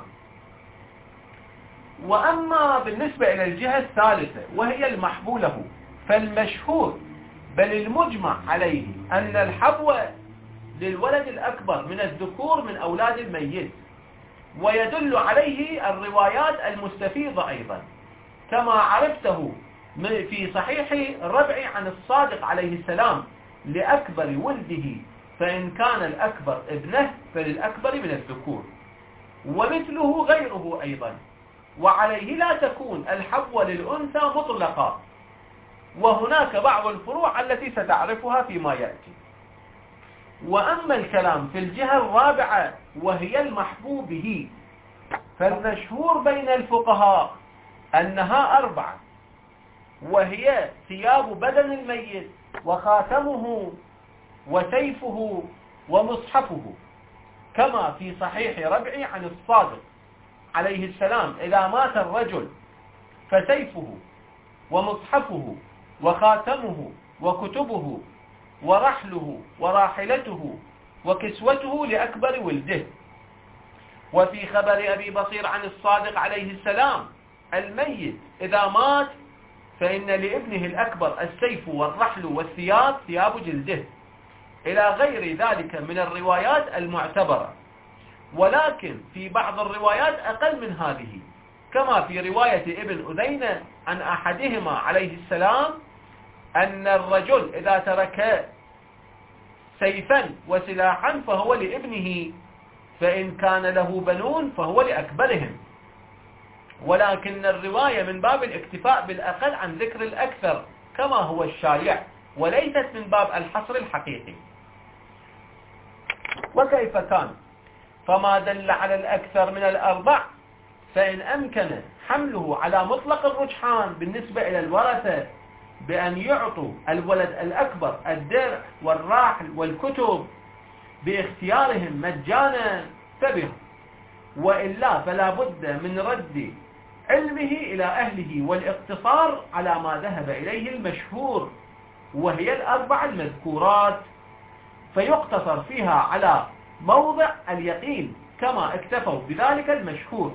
Speaker 1: وأما بالنسبة إلى الجهة الثالثة وهي المحبو له، فالمشهور بل المجمع عليه أن الحبوة للولد الأكبر من الذكور من أولاد الميت، ويدل عليه الروايات المستفيضة أيضا، كما عرفته في صحيح الربعي عن الصادق عليه السلام: لأكبر ولده فإن كان الأكبر ابنه فللأكبر من الذكور، ومثله غيره أيضا. وعليه لا تكون الحبوة للأنثى مطلقة، وهناك بعض الفروع التي ستعرفها فيما يأتي. وأما الكلام في الجهة الرابعة وهي المحبو به، فالمشهور بين الفقهاء أنها 4، وهي ثياب بدن الميت وخاتمه وسيفه ومصحفه، كما في صحيح ربعي عن الصادق عليه السلام: إذا مات الرجل فسيفه ومصحفه وخاتمه وكتبه ورحله وراحلته وكسوته لأكبر ولده. وفي خبر أبي بصير عن الصادق عليه السلام: الميت إذا مات فإن لابنه الأكبر السيف والرحل والثياب ثياب جلده، إلى غير ذلك من الروايات المعتبرة. ولكن في بعض الروايات أقل من هذه، كما في رواية ابن أذينة عن أحدهما عليه السلام أن الرجل إذا ترك سيفا وسلاحا فهو لابنه، فإن كان له بنون فهو لأكبرهم. ولكن الرواية من باب الاكتفاء بالأقل عن ذكر الأكثر كما هو الشائع، وليست من باب الحصر الحقيقي. وكيف كان؟ فما دل على الأكثر من 4 فإن أمكن حمله على مطلق الرجحان بالنسبة إلى الورثة بأن يعطوا الولد الأكبر الدرع والراحل والكتب باختيارهم مجانا فبهم، وإلا فلا بد من رد علمه إلى أهله والاقتصار على ما ذهب إليه المشهور، وهي الأربع المذكورات، فيقتصر فيها على موضع اليقين كما اكتفوا بذلك المشهور.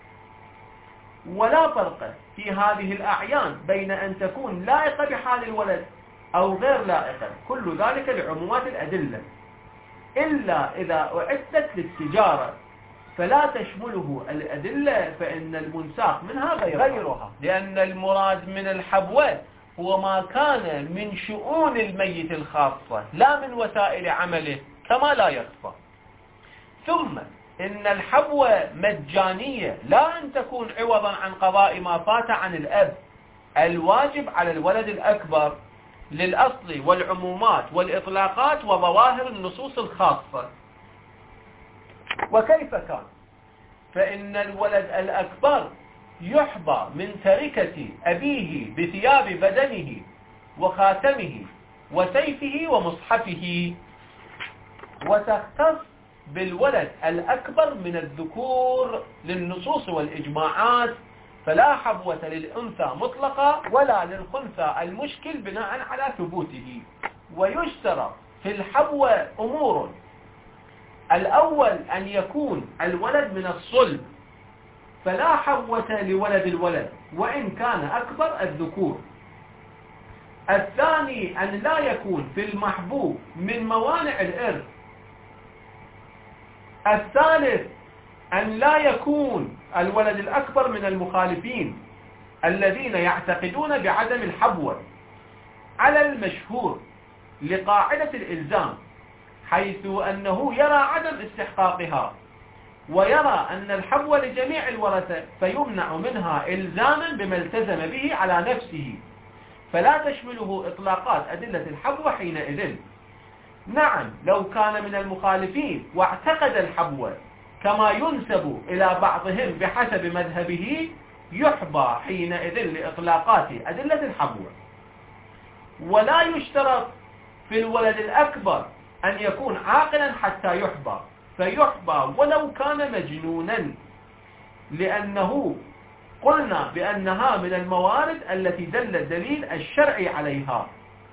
Speaker 1: ولا فرق في هذه الأعيان بين أن تكون لائقة بحال الولد أو غير لائقة، كل ذلك لعمومات الأدلة، إلا إذا أعدت للتجارة فلا تشمله الأدلة، فإن المنساق منها غيرها، لأن المراد من الحبوة هو ما كان من شؤون الميت الخاصة لا من وسائل عمله كما لا يخفى. ثم إن الحبوة مجانية، لا أن تكون عوضا عن قضاء ما فات عن الأب، الواجب على الولد الأكبر للأصل والعمومات والإطلاقات وظواهر النصوص الخاصة. وكيف كان؟ فإن الولد الأكبر يحظى من تركة أبيه بثياب بدنه وخاتمه وسيفه ومصحفه، وتختص بالولد الأكبر من الذكور للنصوص والإجماعات، فلا حبوة للأنثى مطلقة ولا للخنثى المشكل بناء على ثبوته. ويشترط في الحبوة أمور: الأول أن يكون الولد من الصلب، فلا حبوة لولد الولد وإن كان أكبر الذكور. الثاني أن لا يكون في المحبوب من موانع الإرث. الثالث أن لا يكون الولد الأكبر من المخالفين الذين يعتقدون بعدم الحبوة على المشهور لقاعدة الإلزام، حيث أنه يرى عدم استحقاقها، ويرى أن الحبوة لجميع الورثة فيمنع منها إلزاما بما التزم به على نفسه، فلا تشمله إطلاقات أدلة الحبوة حينئذ. نعم، لو كان من المخالفين واعتقد الحبوة كما ينسب إلى بعضهم بحسب مذهبه، يحظى حينئذ لإطلاقات أدلة الحبوة. ولا يشترط في الولد الأكبر أن يكون عاقلا حتى يحظى، فيحظى ولو كان مجنونا، لأنه قلنا بأنها من الموارد التي دل الدليل الشرعي عليها،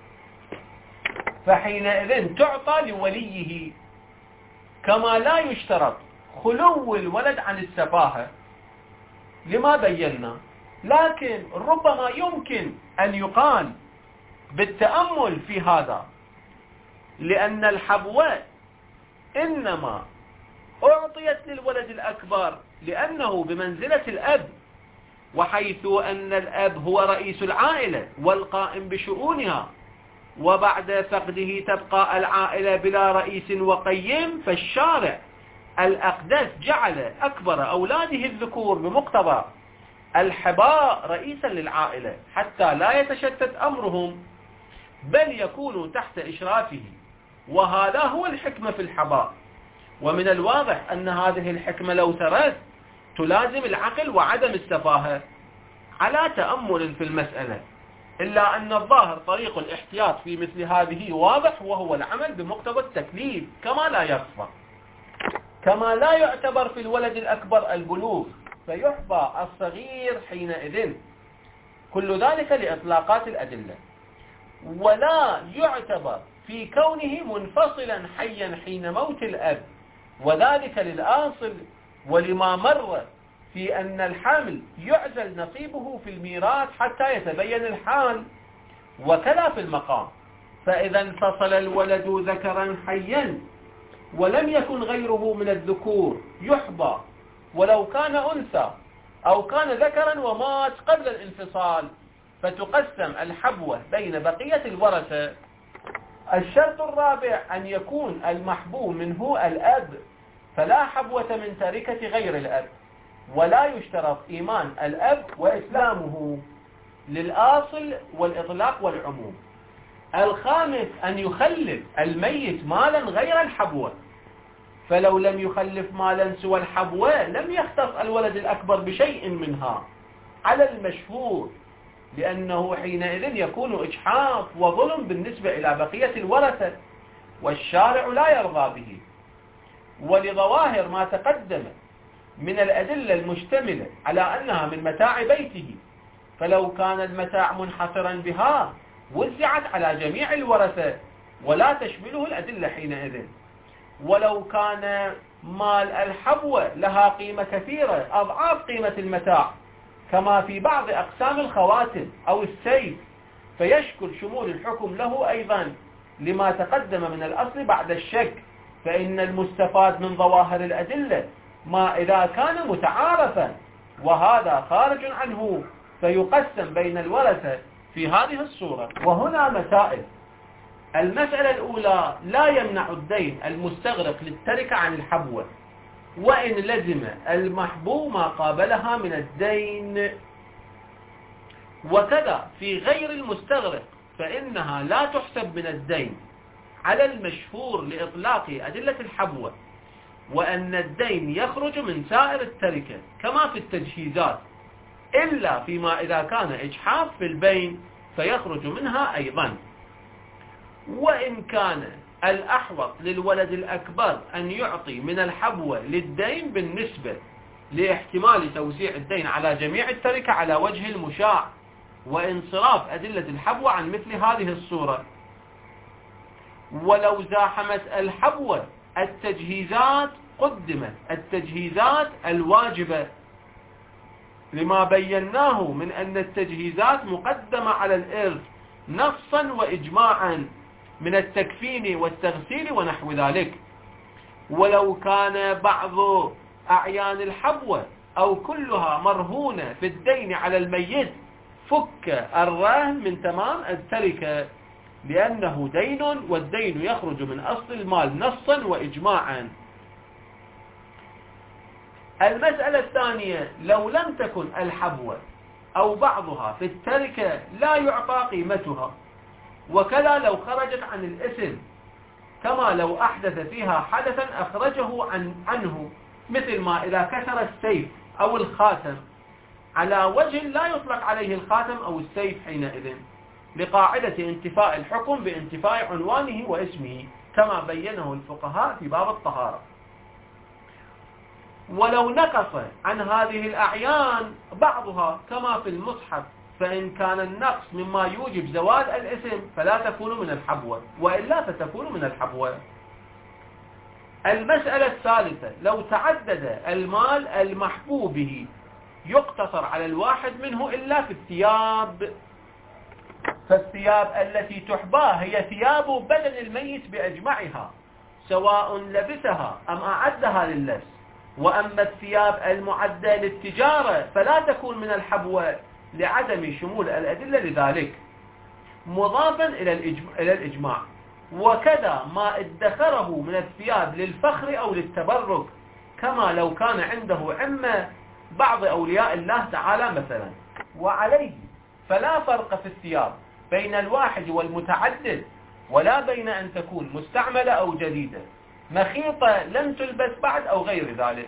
Speaker 1: فحينئذ تعطى لوليه. كما لا يشترط خلو الولد عن السفاهة لما بينا، لكن ربما يمكن أن يقال بالتأمل في هذا، لأن الحبوة إنما أعطيت للولد الأكبر لأنه بمنزلة الأب، وحيث أن الأب هو رئيس العائلة والقائم بشؤونها، وبعد فقده تبقى العائلة بلا رئيس وقيم، فالشارع الأقدس جعل أكبر أولاده الذكور بمقتضى الحباء رئيسا للعائلة، حتى لا يتشتت أمرهم بل يكونوا تحت إشرافه، وهذا هو الحكمة في الحباء. ومن الواضح أن هذه الحكمة لو ثرت تلازم العقل وعدم السفاهة على تأمل في المسألة، إلا أن الظاهر طريق الاحتياط في مثل هذه واضح، وهو العمل بمقتضى التكليف كما لا يخفى. كما لا يعتبر في الولد الأكبر البلوغ، فيحظى الصغير حينئذ، كل ذلك لإطلاقات الأدلة. ولا يعتبر في كونه منفصلا حيا حين موت الأب، وذلك للآصل ولما مر في أن الحامل يعزل نصيبه في الميراث حتى يتبين الحال، وكذا في المقام. فإذا انفصل الولد ذكرا حيا ولم يكن غيره من الذكور يحظى، ولو كان أنثى أو كان ذكرا ومات قبل الانفصال، فتقسم الحبوة بين بقية الورثة. الشرط الرابع أن يكون المحبو منه الأب، فلا حبوة من تركة غير الأب، ولا يشترط إيمان الأب وإسلامه للآصل والإطلاق والعموم. الخامس أن يخلف الميت مالا غير الحبوة، فلو لم يخلف مالا سوى الحبوة لم يختص الولد الأكبر بشيء منها على المشهور، لأنه حينئذ يكون إجحاف وظلم بالنسبة إلى بقية الورثة، والشارع لا يرضى به. ولظواهر ما تقدم من الأدلة المشتملة على أنها من متاع بيته، فلو كان المتاع منحصرا بها وزعت على جميع الورثة ولا تشمله الأدلة حينئذ. ولو كان مال الحبوة لها قيمة كثيرة أضعاف قيمة المتاع كما في بعض أقسام الخواتم أو السيف، فيشكل شمول الحكم له أيضا لما تقدم من الأصل بعد الشك، فإن المستفاد من ظواهر الأدلة ما إذا كان متعارفا، وهذا خارج عنه فيقسم بين الورثة في هذه الصورة. وهنا مسائل. المسألة الأولى: لا يمنع الدين المستغرق للتركة عن الحبوة وإن لزم المحبو ما قابلها من الدين. وكذا في غير المستغرق فإنها لا تحسب من الدين على المشهور لإطلاق أدلة الحبوة، وأن الدين يخرج من سائر التركة كما في التجهيزات، إلا فيما إذا كان إجحاف في البين فيخرج منها أيضا. وإن كان الأحوط للولد الأكبر أن يعطي من الحبوة للدين بالنسبة لاحتمال توزيع الدين على جميع التركة على وجه المشاع وانصراف أدلة الحبوة عن مثل هذه الصورة. ولو زاحمت الحبوة التجهيزات قدمت التجهيزات الواجبة، لما بيناه من أن التجهيزات مقدمة على الإرث نصا وإجماعا من التكفين والتغسيل ونحو ذلك. ولو كان بعض أعيان الحبوة أو كلها مرهونة في الدين على الميت فك الرهن من تمام التركة، لأنه دين والدين يخرج من أصل المال نصا وإجماعا. المسألة الثانية: لو لم تكن الحبوة أو بعضها في التركة لا يعطى قيمتها، وكذا لو خرجت عن الاسم، كما لو أحدث فيها حدثا أخرجه عنه، مثل ما إذا كسر السيف أو الخاتم على وجه لا يطلق عليه الخاتم أو السيف حينئذ، لقاعدة انتفاء الحكم بانتفاء عنوانه واسمه كما بينه الفقهاء في باب الطهارة. ولو نقص عن هذه الأعيان بعضها كما في المصحف، فإن كان النقص مما يوجب زوال الاسم فلا تكون من الحبوة، وإلا فتكون من الحبوة. المسألة الثالثة: لو تعدد المال المحبو به يقتصر على الواحد منه إلا في الثياب، فالثياب التي تحباه هي ثياب بدن الميت بأجمعها سواء لبسها أم أعدها لللبس. وأما الثياب المعدة للتجارة فلا تكون من الحبوة لعدم شمول الأدلة لذلك، مضافا إلى الإجماع. وكذا ما ادخره من الثياب للفخر أو للتبرك، كما لو كان عنده عمة بعض أولياء الله تعالى مثلا. وعليه فلا فرق في الثياب بين الواحد والمتعدد، ولا بين أن تكون مستعملة أو جديدة، مخيطة لم تلبس بعد أو غير ذلك.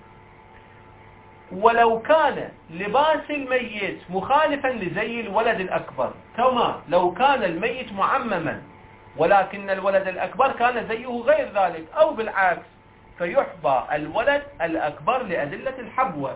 Speaker 1: ولو كان لباس الميت مخالفا لزي الولد الأكبر، كما لو كان الميت معمما ولكن الولد الأكبر كان زيه غير ذلك، أو بالعكس، فيحبى الولد الأكبر لأدلة الحبوة.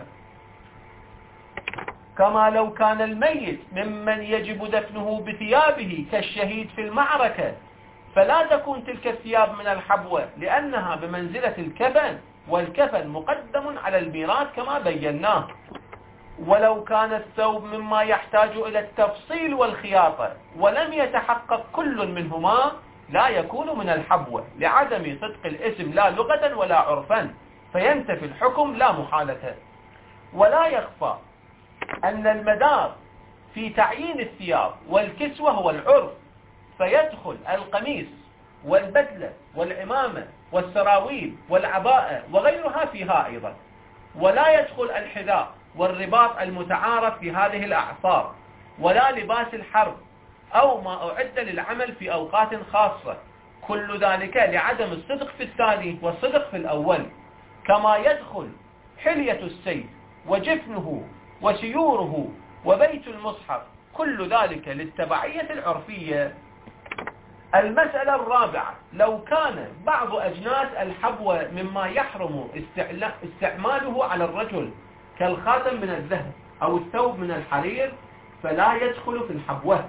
Speaker 1: كما لو كان الميت ممن يجب دفنه بثيابه كالشهيد في المعركة، فلا تكون تلك الثياب من الحبوة لأنها بمنزلة الكفن، والكفن مقدم على الميراث كما بيناه. ولو كان الثوب مما يحتاج إلى التفصيل والخياطة ولم يتحقق كل منهما لا يكون من الحبوة لعدم صدق الاسم لا لغة ولا عرفا، فينتفي الحكم لا محالة. ولا يخفى أن المدار في تعيين الثياب والكسوة هو العرف، فيدخل القميص والبدلة والعمامة والسراويل والعباءة وغيرها فيها أيضا. ولا يدخل الحذاء والرباط المتعارف في هذه الأعصار، ولا لباس الحرب أو ما أعد للعمل في أوقات خاصة، كل ذلك لعدم الصدق في الثاني والصدق في الأول. كما يدخل حلية السيد وجفنه وسيوره وبيت المصحف كل ذلك للتبعية العرفية. المسألة الرابعة: لو كان بعض أجناس الحبوة مما يحرم استعماله على الرجل كالخاتم من الذهب أو الثوب من الحرير فلا يدخل في الحبوة،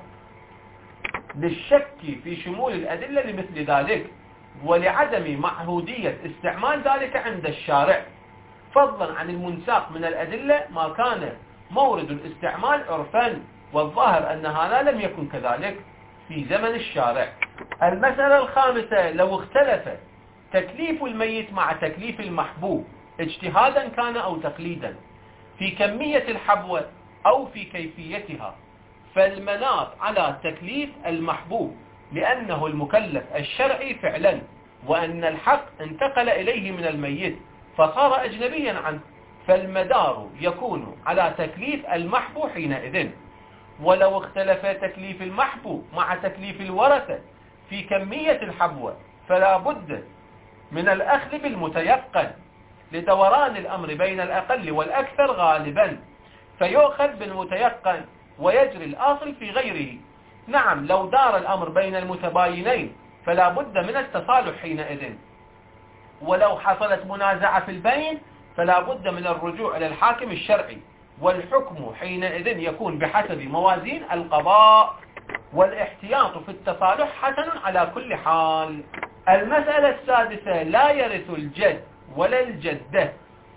Speaker 1: للشك في شمول الأدلة لمثل ذلك، ولعدم معهودية استعمال ذلك عند الشارع، فضلا عن المنساق من الأدلة ما كان مورد الاستعمال عرفا، والظاهر أن هذا لم يكن كذلك في زمن الشارع. المسألة الخامسة: لو اختلف تكليف الميت مع تكليف المحبوب اجتهادا كان أو تقليدا في كمية الحبوة أو في كيفيتها، فالمناط على تكليف المحبوب لأنه المكلف الشرعي فعلا، وأن الحق انتقل إليه من الميت فصار أجنبيا عنه، فالمدار يكون على تكليف المحبو حينئذ. ولو اختلف تكليف المحبو مع تكليف الورثة في كمية الحبوة فلا بد من الأخذ بالمتيقن لدوران الأمر بين الأقل والأكثر غالبا، فيؤخذ بالمتيقن ويجري الأصل في غيره. نعم، لو دار الأمر بين المتباينين فلا بد من التصالح حينئذ، ولو حصلت منازعة في البين فلا بد من الرجوع إلى الحاكم الشرعي، والحكم حينئذ يكون بحسب موازين القضاء، والاحتياط في التصالح حسن على كل حال. المسألة السادسة: لا يرث الجد ولا الجدة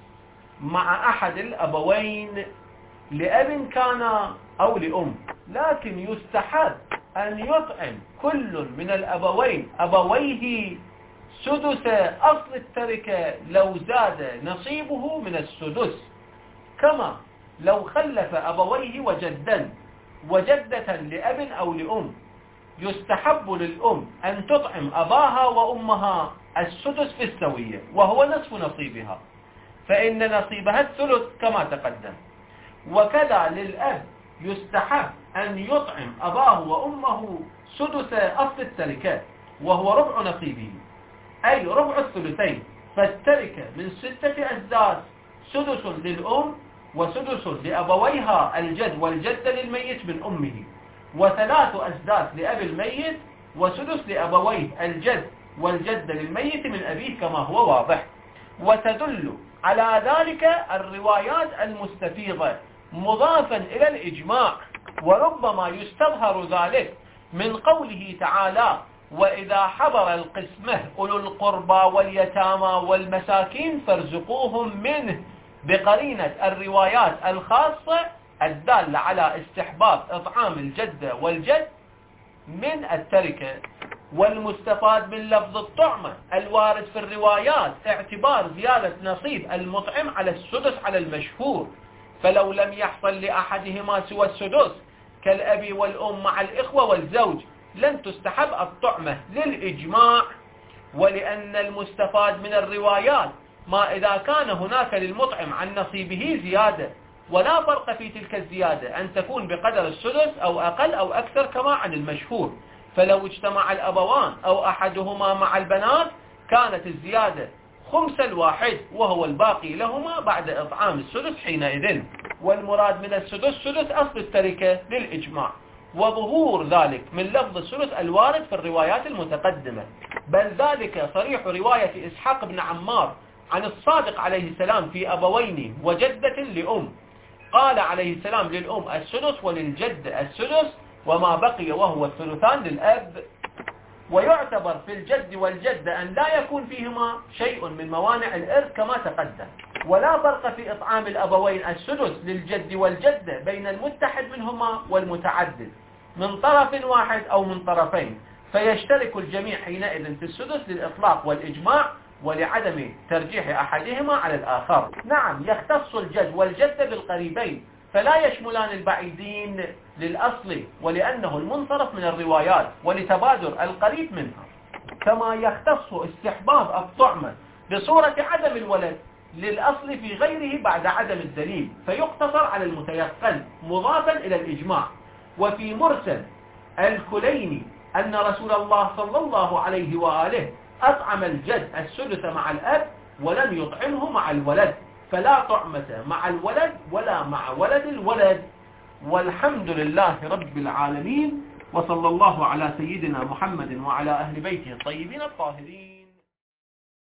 Speaker 1: مع أحد الأبوين لأب كان أو لأم، لكن يستحب أن يطعم كل من الأبوين أبويه سدس أصل التركة لو زاد نصيبه من السدس، كما لو خلف أبويه وجدا وجدة لأب أو لأم، يستحب للأم أن تطعم أباها وأمها السدس في السوية وهو نصف نصيبها، فإن نصيبها الثلث كما تقدم. وكذا للأب يستحب أن يطعم أباه وأمه سدس أصل التركة وهو ربع نصيبه، أي ربع الثلثين، فالتركة من 6 أسداس: سدس للأم، وسدس لأبويها الجد والجدة للميت من أمه، و3 أسداس لأب الميت، وسدس لأبويه الجد والجدة للميت من أبيه كما هو واضح. وتدل على ذلك الروايات المستفيضة مضافا إلى الإجماع، وربما يستظهر ذلك من قوله تعالى: وإذا حضر القسمة أولو القربى واليتامى والمساكين فارزقوهم منه، بقرينة الروايات الخاصة الدالة على استحباب إطعام الجدة والجد من التركة. والمستفاد من لفظ الطعمة الوارد في الروايات اعتبار زيادة نصيب المطعم على السدس على المشهور، فلو لم يحصل لأحدهما سوى السدس كالأب والأم مع الإخوة والزوج لن تستحب الطعمة للإجماع. ولأن المستفاد من الروايات ما إذا كان هناك للمطعم عن نصيبه زيادة، ولا فرق في تلك الزيادة أن تكون بقدر السدس أو أقل أو أكثر كما عن المشهور، فلو اجتمع الأبوان أو أحدهما مع البنات كانت الزيادة خمس الواحد وهو الباقي لهما بعد إطعام السدس حينئذ. والمراد من السدس سدس أصل التركة للإجماع، وظهور ذلك من لفظ السدس الوارد في الروايات المتقدمة، بل ذلك صريح رواية إسحاق بن عمار عن الصادق عليه السلام في أبوين وجدة لأم، قال عليه السلام للأم السدس وللجد السدس وما بقي وهو الثلثان للأب. ويعتبر في الجد والجدة أن لا يكون فيهما شيء من موانع الإرث كما تقدم، ولا فرق في إطعام الأبوين السدس للجد والجدة بين المتحد منهما والمتعدد من طرف واحد أو من طرفين، فيشترك الجميع حينئذ في السدس للإطلاق والإجماع ولعدم ترجيح أحدهما على الآخر. نعم، يختص الجد والجدة بالقريبين فلا يشملان البعيدين للأصل، ولأنه المنصرف من الروايات ولتبادر القريب منها. كما يختص استحباب الطعمة بصورة عدم الولد للأصل في غيره بعد عدم الدليل، فيقتصر على المتيقن مضافا إلى الإجماع. وفي مرسل الكليني أن رسول الله صلى الله عليه وآله أطعم الجد السدس مع الأب ولم يطعمه مع الولد، فلا طعمة مع الولد ولا مع ولد الولد. والحمد لله رب العالمين، وصلى الله على سيدنا محمد وعلى أهل بيته الطيبين الطاهرين.